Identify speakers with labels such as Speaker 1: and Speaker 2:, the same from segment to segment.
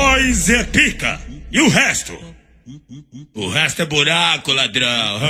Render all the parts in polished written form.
Speaker 1: Nós é pica. E o resto? O resto é buraco, ladrão.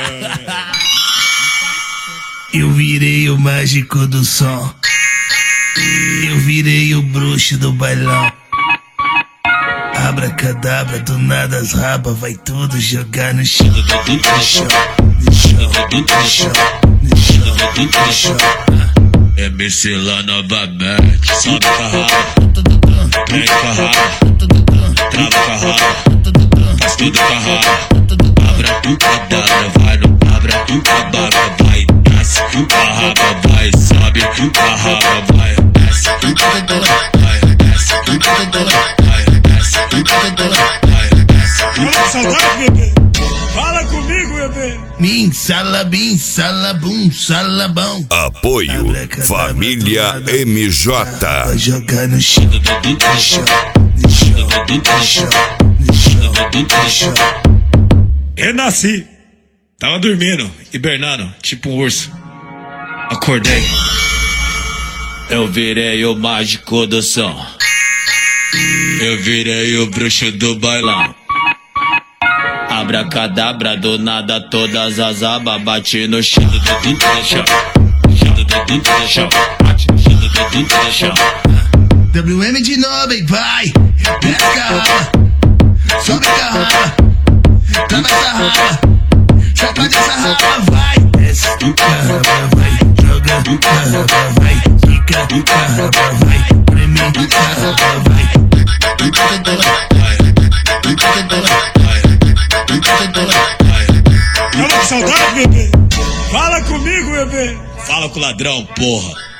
Speaker 2: Eu virei o mágico do som. Eu virei o bruxo do bailão. Abracadabra, do nada as rabas vai tudo jogar no chão. No chão, no chão, no chão, no chão, no chão.
Speaker 1: MC lá novamente. Sobe com a raba, vem com a raba, trava com a raba, faz tudo com a raba. Abra tu cadabra, vai no abra tu cadabra, vai desce com a raba, vai sobe com a raba, vai desce com a raba, vai desce com a raba, vai desce com a raba, vai desce com a raba.
Speaker 3: Saudade, bebê. Fala comigo, bebê.
Speaker 2: Bim, salabim, salabum, salabão.
Speaker 4: Apoio Família MJ.
Speaker 2: Vai jogar no chão, no chão, no chão, no chão, no chão, no chão.
Speaker 1: Renasci. Tava dormindo, hibernando, tipo um urso. Acordei. Eu virei o mágico do som. Eu virei o bruxo do bailão. Abracadabra, do nada todas as abas bate no chão. No chão, no chão, no chão.
Speaker 2: WM de novo, hein, vai. Desce a raba, sobe a raba, trava essa raba, sacode essa raba, vai. Desce a raba, vai. Joga a raba, vai. Fica a raba, vai. Preme a raba, vai.
Speaker 3: Fala com saudade, bebê. Fala comigo, bebê.
Speaker 1: Fala com o ladrão, porra.